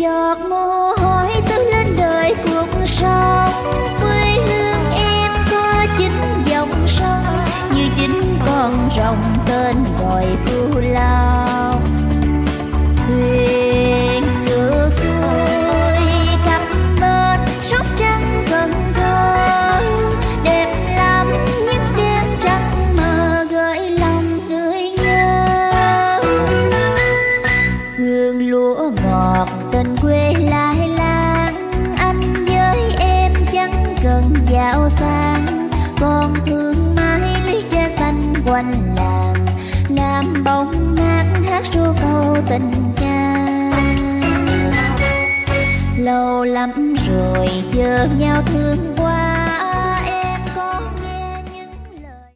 giọt mồ hôi tưới lên đời cuộc sống. Quê hương em có chính dòng sông, như chính con rồng tên gọi Phú Long. Thuyền ngược xuôi khắp bên Sóc Trăng Cần Thơ, đẹp lắm những đêm trăng mơ gợi lòng tươi nhớ. Hương lúa ngọt tình quê lai láng, anh với em chẳng cần giàu sang, còn thương mãi ly tre xanh quanh làng, làm bóng mát hát ru câu tình ca. Lâu lắm rồi chờ nhau thương qua,